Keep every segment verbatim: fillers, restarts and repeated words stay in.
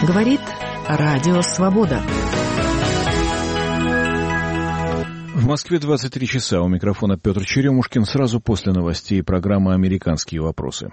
Говорит Радио Свобода. В Москве двадцать три часа. У микрофона Петр Черемушкин. Сразу после новостей программа «Американские вопросы».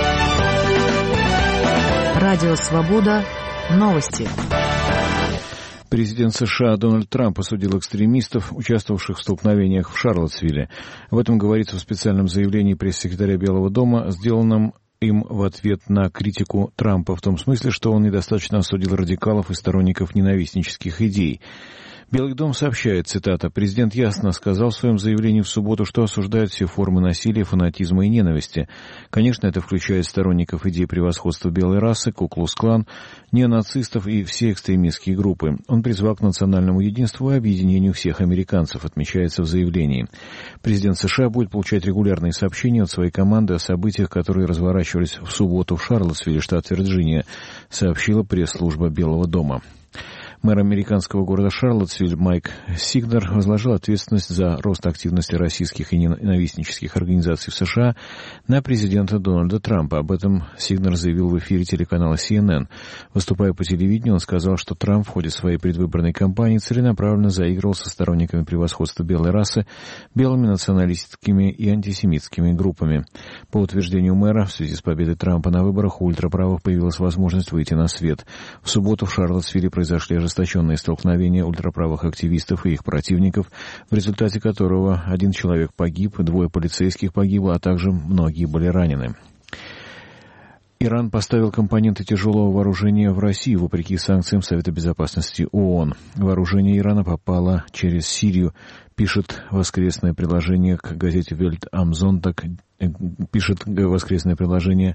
Радио Свобода. Новости. Президент США Дональд Трамп осудил экстремистов, участвовавших в столкновениях в Шарлоттсвилле. Об этом говорится в специальном заявлении пресс-секретаря Белого дома, сделанном им в ответ на критику Трампа, в том смысле, что он недостаточно осудил радикалов и сторонников ненавистнических идей. Белый дом сообщает, цитата, «Президент ясно сказал в своем заявлении в субботу, что осуждает все формы насилия, фанатизма и ненависти. Конечно, это включает сторонников идей превосходства белой расы, Ку-клукс-клан, неонацистов и все экстремистские группы. Он призвал к национальному единству и объединению всех американцев», отмечается в заявлении. Президент США будет получать регулярные сообщения от своей команды о событиях, которые разворачивались в субботу в Шарлоттсвилле, штат Вирджиния, сообщила пресс-служба Белого дома. Мэр американского города Шарлоттсвилл Майк Сигнер возложил ответственность за рост активности российских и ненавистнических организаций в США на президента Дональда Трампа. Об этом Сигнер заявил в эфире телеканала си эн эн. Выступая по телевидению, он сказал, что Трамп в ходе своей предвыборной кампании целенаправленно заигрывал со сторонниками превосходства белой расы, белыми националистскими и антисемитскими группами. По утверждению мэра, в связи с победой Трампа на выборах у ультраправых появилась возможность выйти на свет. В субботу в Шарлоттсвилле произошли ожесточенные столкновения ультраправых активистов и их противников, в результате которого один человек погиб, двое полицейских погибло, а также многие были ранены. Иран поставил компоненты тяжелого вооружения в Россию, вопреки санкциям Совета Безопасности ООН. Вооружение Ирана попало через Сирию, пишет воскресное приложение к газете «Вельт ам Зонтаг», пишет воскресное приложение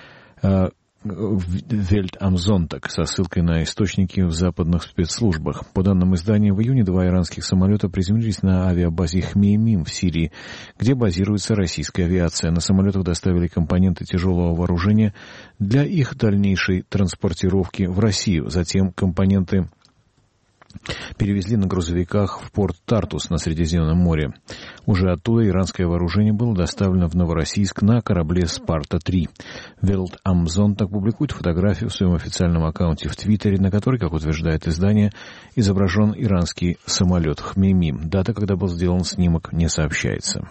Вельт ам Зонтаг со ссылкой на источники в западных спецслужбах. По данным издания, в июне два иранских самолета приземлились на авиабазе Хмеймим в Сирии, где базируется российская авиация. На самолетах доставили компоненты тяжелого вооружения для их дальнейшей транспортировки в Россию. Затем компоненты перевезли на грузовиках в порт Тартус на Средиземном море. Уже оттуда иранское вооружение было доставлено в Новороссийск на корабле «Спарта-три». Вельт ам Зонтаг публикует фотографию в своем официальном аккаунте в Твиттере, на которой, как утверждает издание, изображен иранский самолет Хмеймим. Дата, когда был сделан снимок, не сообщается.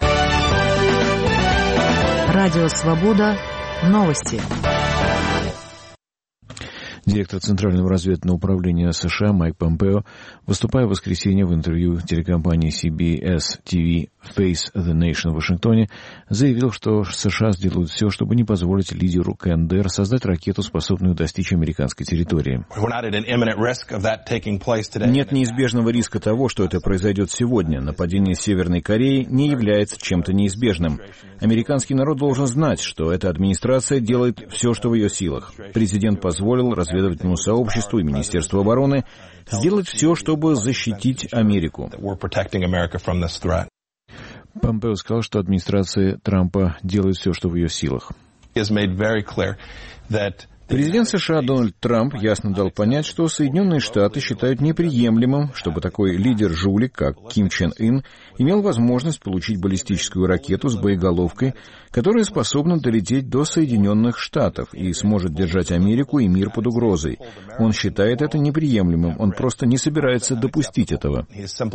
Радио Свобода. Новости. Директор Центрального разведывательного управления США Майк Помпео, выступая в воскресенье в интервью телекомпании си би эс ти ви Face the Nation в Вашингтоне, заявил, что США сделают все, чтобы не позволить лидеру ка эн дэ эр создать ракету, способную достичь американской территории. Нет неизбежного риска того, что это произойдет сегодня. Нападение Северной Кореи не является чем-то неизбежным. Американский народ должен знать, что эта администрация делает все, что в ее силах. Президент позволил разведывательному сообществу и Министерству обороны сделать все, чтобы защитить Америку. Помпео сказал, что администрация Трампа делает все, что в ее силах. Президент США Дональд Трамп ясно дал понять, что Соединенные Штаты считают неприемлемым, чтобы такой лидер-жулик, как Ким Чен Ын, имел возможность получить баллистическую ракету с боеголовкой, которая способна долететь до Соединенных Штатов и сможет держать Америку и мир под угрозой. Он считает это неприемлемым, он просто не собирается допустить этого.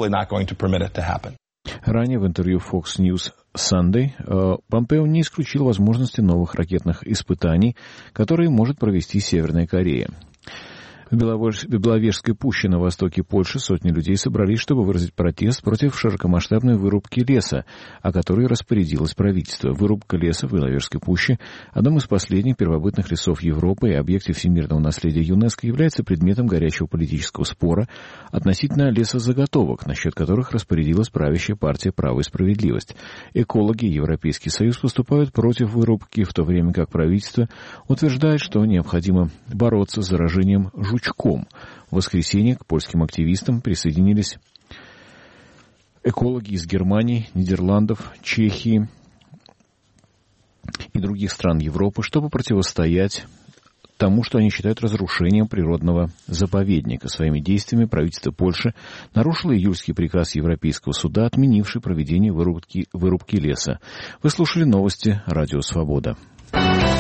Ранее в интервью Fox News Sunday Помпео не исключил возможности новых ракетных испытаний, которые может провести Северная Корея. В Беловежской пуще на востоке Польши сотни людей собрались, чтобы выразить протест против широкомасштабной вырубки леса, о которой распорядилось правительство. Вырубка леса в Беловежской пуще, одном из последних первобытных лесов Европы и объекте всемирного наследия ЮНЕСКО, является предметом горячего политического спора относительно лесозаготовок, насчет которых распорядилась правящая партия «Право и справедливость». Экологи и Европейский Союз выступают против вырубки, в то время как правительство утверждает, что необходимо бороться с заражением жучком. В воскресенье к польским активистам присоединились экологи из Германии, Нидерландов, Чехии и других стран Европы, чтобы противостоять тому, что они считают разрушением природного заповедника. Своими действиями правительство Польши нарушило июльский приказ Европейского суда, отменивший проведение вырубки, вырубки леса. Вы слушали новости «Радио Свобода».